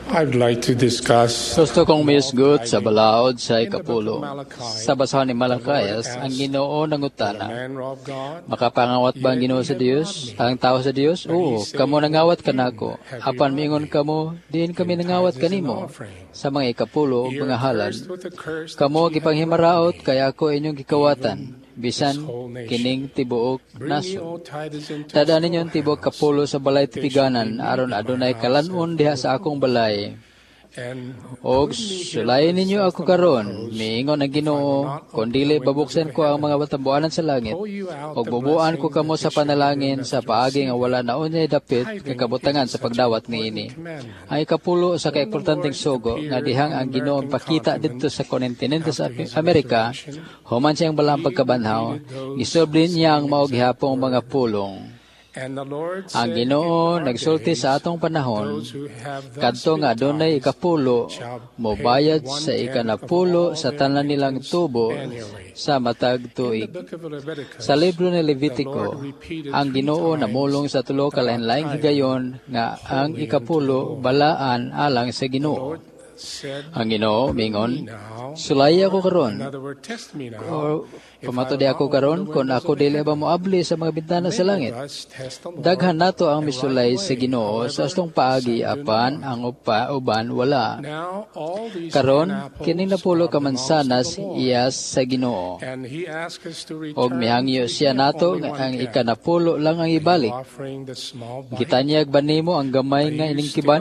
I'd like to discuss Gusto kong misgot sa balaod sa ikapulo. Sa basahan ni Malakayas, ang Ginoo nangutana, makapangawat ba ang Ginoo sa Dios? Ang tao sa Dios? Oo, kamo nangawat ka nako. Apan mingon kamo, diin kami nangawat kanimo. Sa mga ikapulo, mga halad, kamo gipanghimaraot, kaya ako inyong gikawatan. Bisan kining tibuok naso. Tadaan ninyong tibuok kapulo sa balay tipiganan, aron adunay kalanon diha sa akong balay. Og sulayin ninyo ako karon, miingon ang Ginoo, kung dili babuksan ko ang mga batambuanan sa langit, og bubuan ko kamo sa panalangin sa paagi nga wala na unyay dapit kakabutangan sa pagdawat niini. Ang ikapulo sa kaimportanteng sugo nga dihang ang Ginoo pakita didto sa kontinente sa Amerika, human siyang balang pagkabanhaw, gisulbi niya ang maog gihapong mga pulong. Ang Ginoo nagsulti sa atong panahon, kadto nga adunay ikapulo, mobayad sa ikanapulo sa tanan nilang tubo sa matag tuig. Sa libro ni Levitico, ang Ginoo namulong sa tulo ka lain-laing higayon nga ang ikapulo balaan alang sa Ginoo. Ang Ginoo mingon, sulay ako karon. O pamatod ako karon kung ako dili ba moabli sa mga bintana sa langit. Daghan nato ang misulay sa Ginoo sa astong paagi apan ang uban wala. Karon kining napulo ka mansanas iyas sa Ginoo. Og mihangyo siya nato nga ang ikanapulo lang ang ibalik. Gitanyag ba nimo ang gamay nga ining kiban?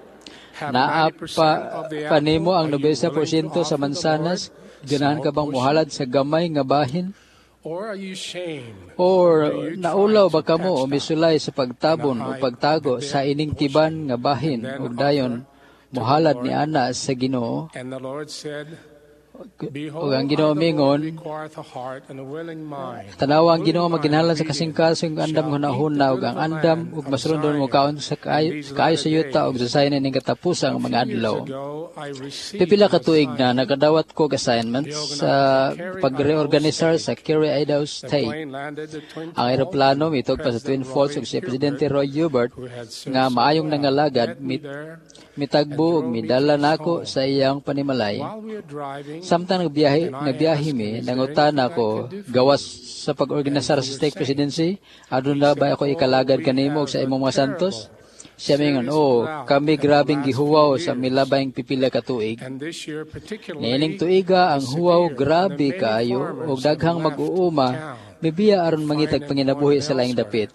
Panimo ang 90% sa mansanas, ganahan ka bang muhalad sa gamay nga bahin? Or naulaw ba kamo o misulay sa pagtabon o pagtago sa ining kiban nga bahin o dayon muhalad ni ana sa Ginoo? O ang Ginoo mingon, tanawa ang Ginoo maginhalan sa kasing-kasing andam hunahuna ug ang andam ug masulundon mo kaon sa kaayo sa yuta ug sa sayon ning katapusang mga adlaw. Pipila ka tuig na nakadawat ko assignments sa pagreorganisar sa Kerry, Idaho State. Ang eroplano mitog pa sa Twin Falls ug si Presidente Roy Hubert nga maayong nangalagad mitagbo ug midala nako sa iyang panimalay. Samtang nagbiyahe mi, nangutana ko, gawas sa pag-organisar sa stake presidency, adun na ba ako ikalagad kanimo sa imong mga santos? Siya mingon, kami grabing gihuwaw sa milabayng pipila ka tuig. Niining tuiga ang huwaw grabe kaayo, og daghang mag-uuma, mibiya aron mangitag panginabuhi sa laing dapit.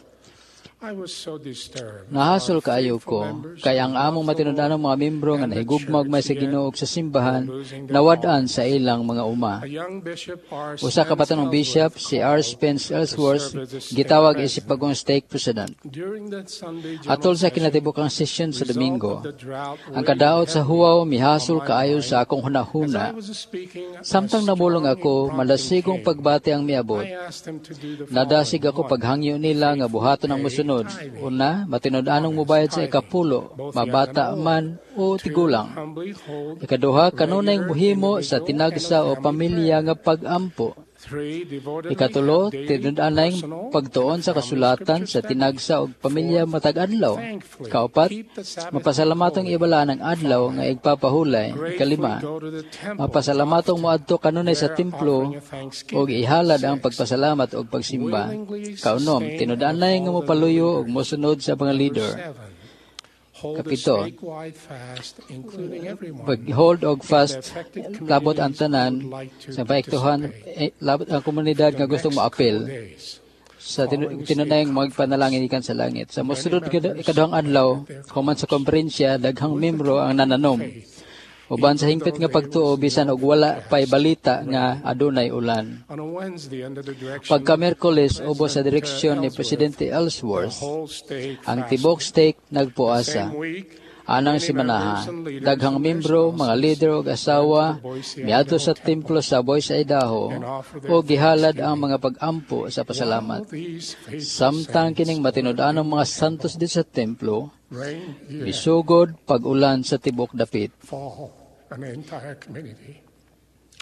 Nahasol kaayo ko, kaya ang among matinud-anong mga membro nga nahigugmag may sa Ginoo sa simbahan, nawad-an sa ilang mga uma. Usa ka batanong bishop, si R. Spence Ellsworth, gitawag isip pagong stake president. Atol sa kinatibukang session sa Domingo, ang kadaot sa huwaw mihasol kaayo sa akong hunahuna. Samtang namulong ako, malasigong pagbati ang miabot. Nadasig ako paghangyo nila nga buhaton ang musunod. Una, matinud-anong mubayad sa ikapulo, mabata man o tigulang. Ikaduha, kanunay muhimo sa tinagsa o pamilya nga pag-ampo. Ikatulo, tinud-anay pagtuon sa kasulatan sa tinagsa o pamilya matag-adlaw. Kaupat, mapasalamatong ibala ng adlaw nga igpapahulay. Ikalima, mapasalamatong moadto kanunay sa templo o ihalad ang pagpasalamat o pagsimba. Kaunom, tinud-anay nga mopaluyo o mosunod sa mga leader. Kapito, pag-hold og fast, labot ang tanan, sa paiktuhan, labot ang komunidad nga gustong maapil sa tinunayang magpanalangin ikan sa langit. Sa musunod ikaduhang adlaw, human sa komperensya, daghang membro ang nananom. Uban sa hingpit nga pagtuo, bisan og wala pay balita nga adunay ulan. Pagka Miyerkules, ubos sa direksyon ni Presidente Ellsworth, ang tibok stake nagpuasa. Anang simanaha, daghang membro, mga leader ug asawa, miadto sa templo sa Boise, Idaho, o gihalad ang mga pag-ampo sa pasalamat. Samtang kining matinud-anong mga santos di sa templo, bisugod pag-ulan sa tibok dapit. An entire community.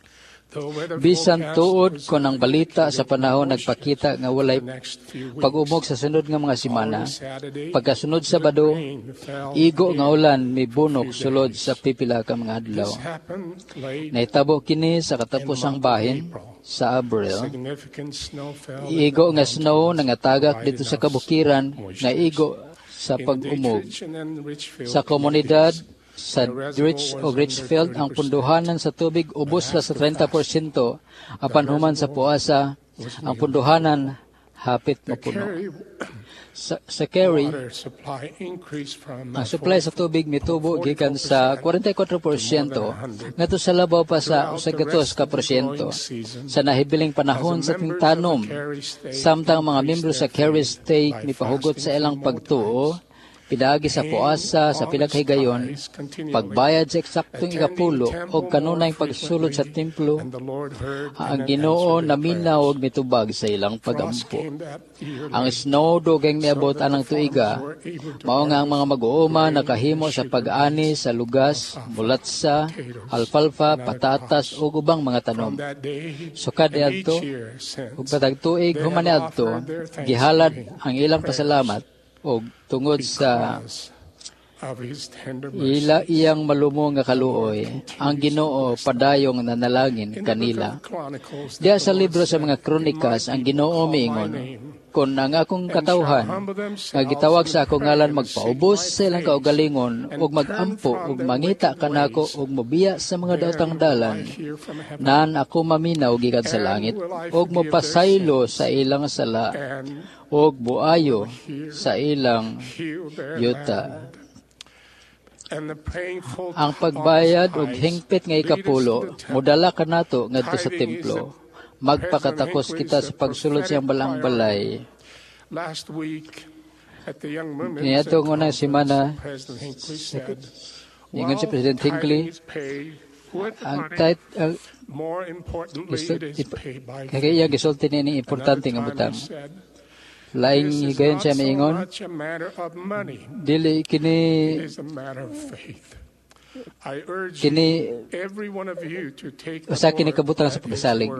Bisan tuod kon ang balita sa panahon nagpakita nga walay pag-umog sa sunod nga mga semana, pagkasunod Sabado, igo nga ulan mibunok sulod sa pipila ka mga adlaw. Nahitabo kini sa katapusang bahin sa Abril. Igo nga snow nangatagak dito sa kabukiran nga igo sa pag-umog. Sa komunidad sa Rich o Richfield, ang punduhanan sa tubig ubos na sa 30%, apan human sa puasa, ang punduhanan hapit mapuno. Sa Kerry, ang supply sa tubig mitubo gikan sa 44% ngadto sa labaw pa sa 1.2%. Sa nahibiling panahon sa tingtanom, samtang mga membro sa Kerry State mipahugot sa ilang pagtuo, pinaagi sa puasa sa pinaghigayon, pagbayad sa eksaktong ikapulo o kanunay pagsulod sa templo, ang Ginoo naminaw og mitubag sa ilang pagampo. Ang snow dugay niabot anang tuiga, mao nga ang mga mag-uuma nakahimo sa pag-ani sa lugas, mulatsa, alfalfa, patatas ug ubang mga tanom. Sukad niadto ug patag tuig human niadto, gihalad ang ilang pasalamat o tungod sa iyang malumong nga kaluoy, ang Ginoo padayong nanalangin kanila. Diya sa libro sa mga kronikas, ang Ginoo miingon, kon ang akong katawhan nga gitawag sa akong ngalan magpaubos sa ilang kaugalingon ug magampo ug mangita kanako ug mobiya sa mga daotang dalan, nan ako maminaw gikan sa langit ug mopasaylo sa ilang sala ug buayo sa ilang yuta. Ang pagbayad ug hingpit nga ikapulo modala kanato ngadto sa templo. Magpakatakos kita sa pagsulod sa balang balay. Niadto nga na semana, ingon si President Hinckley, ang tight kaya gisulti ni importante nga butang. Laing higayon siya maingon, dili kini usa kini kabutang sa pagsalig.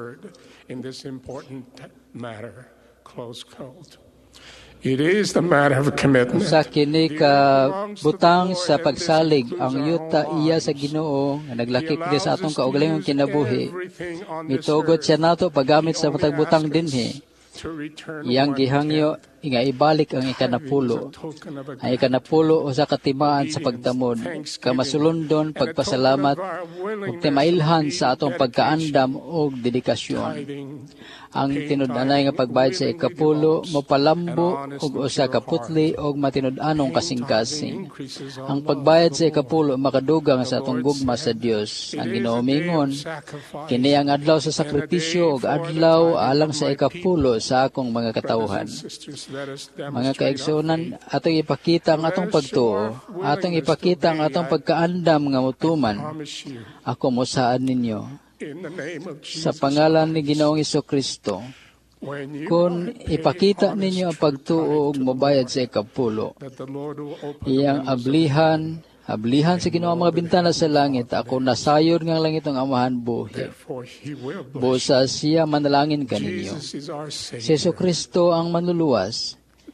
It is the matter of commitment. Usa kini ka butang sa pagsalig, ang yuta iya sa Ginoo nga naglakip kini sa atong kaugalingong kinabuhi. Mitugot siya nato paggamit sa matag butang dinhi. Iyang gihangyo nga ibalik ang ikanapulo. Ang ikanapulo o sa katimaan sa pagtamod, kamasulundon, pagpasalamat, ug timailhan sa atong pagkaandam o dedikasyon. Ang tinud-anay nga pagbayad sa ikapulo, mopalambo ug usa ka putli ug matinud-anong kasing-kasing. Ang pagbayad sa ikapulo makadugang sa atong gugma sa Dios. Ang Ginoo mingon, kini ang adlaw sa sakripisyo ug adlaw alang sa ikapulo sa akong mga katawhan. Mga kaigsunan, atong ipakita ang atong pagtuo, atong ipakita ang atong pagkaandam nga mutuman. Ako musaan ninyo sa pangalan ni Ginoong Hesukristo. Kung ipakita ninyo ang pagtuo ug mobayad sa ikapulo, iyang ablihan sa Ginoo ang mga bintana sa langit, ako nasayod ng langit ng amahan buhi. Busa siya manalangin kaninyo. Si Hesukristo ang manluluwas.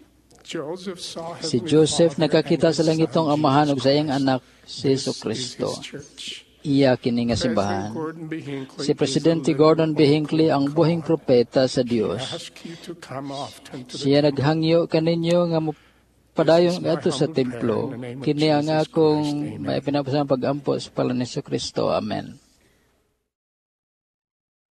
Si Joseph nakakita sa langitong amahan ug sa iyang anak si Hesukristo. Iya kini nga simbahan. Si Presidente Gordon B. Hinckley ang buhing propeta sa Dios. Siya naghangyo kaninyo nga padayon ato sa templo. Kini ang akong maipinapasan pag-ampo sa pangalan ni Hesukristo. Amen.